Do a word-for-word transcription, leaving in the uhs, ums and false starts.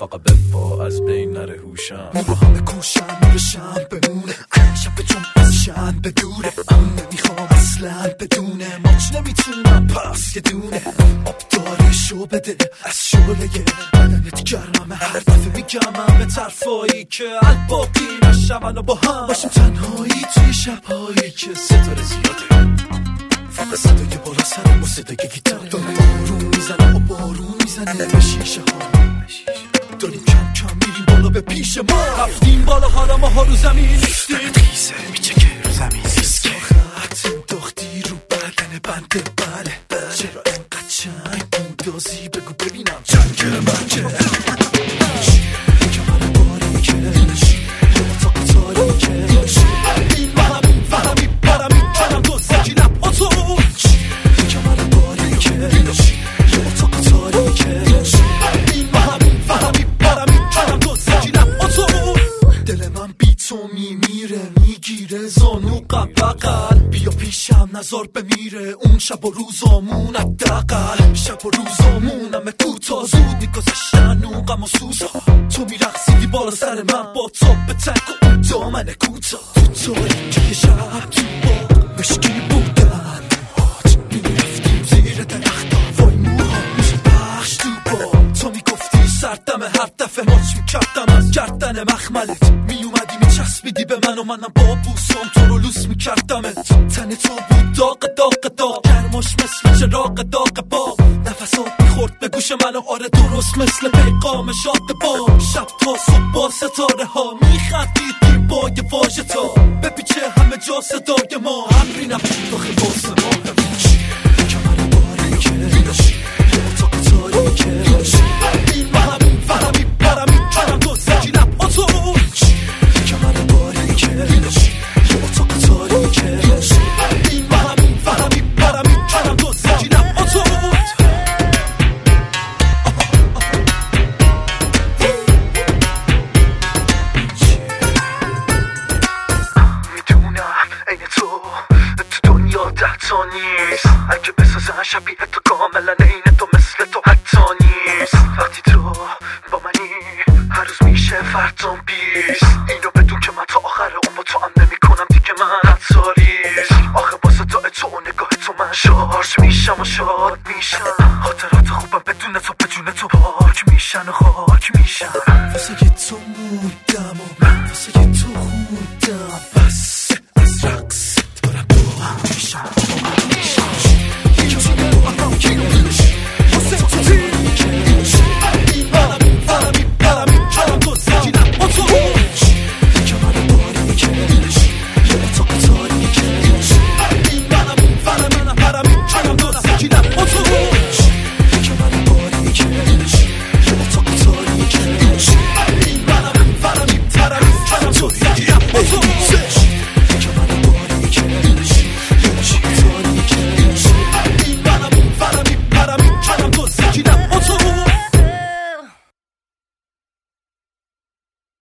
فقط بپا از بین نره هوشم رو همه کوشم نورشم بمونه شب جمع از شن بدوره اون نمیخوام اصلا بدونه ماچ نمیتونم پس یه دونه آب داره شو بده از شوله بدنت گرمه هر دفعه میگم به طرفایی که الباقی نشمن و با هم باشیم تنهایی توی شبهایی که ستاره زیاده فقط صدای بالا سرم و صدای گیتاره داره بارون میزنه و بارون میزنه به شیشه ها داریم کم کم میریم بالا به پیش ما رفتیم بالا حالا ما ها رو زمین نیستیم خیزه میچه که رو زمین نیست خط انداختی رو بدن بنده بله چرا انقدر چنگ بودازی بگو ببینم چنگ من که که من باری که یه اتاق تاریکه این منم فهمی برمی کنم دو سکی لب اتو که من باری که یه اتاق تاریکه این منم فهمی برمی کنم دو سکی لب اتو دل من بی تو میمیره میگیره زانو قبقل بیا پیشم نظر بمیره اون شب و روزامون حداقل شب و روزامونم کوتاه زود میگذشتن اون غم و سوزا تو میرقصیدی بالا سر من با تاپ تنگ و اون دامن کوتاه تو تاریکی شب تو باغ مشکی بودن موهات میرفتیم زیر درختا وای موهات بخش تو باغ تو میگفتی سردم هر دفعه ماچ میکردم از گردن مخملت میومدی میچسبیدی به من و منم با بوسام تو رو لوس میکردمت تن تو بود داغ داغ داغ گرماش مثل چراغ داغ باغ نفسات میخورد به گوش من و آره درست مثل پیغام شاد با شب تا صبح با ستاره ها میخندیدیم با یه واژه تا بپیچه همه جا صدای ما همری نبود داخل واسه ما که من باری که یه اتاق تاریکه این من فهمی برمی کنم دو سکی لب اتو که من باری که یه اتاق تاریکه این من فهمی برمی کنم دو سکی لب اتو تا نیست اگه بسازن شبیه تو کاملا عین تو مثل تو حتی نیست وقتی تو با منی هر روز میشه فردام بیست اینو بدون که من تا آخر اون با تو هم نمی کنم دیگه من حتاریست آخه با صدای تو و نگاه تو من شارژ میشم و شاد میشم خاطرات خوبم بدون تو بدون تو پاک میشن و خاک میشن واسه تو موندم و واسه تو خوندم بس از رقص دارم دو هم میشم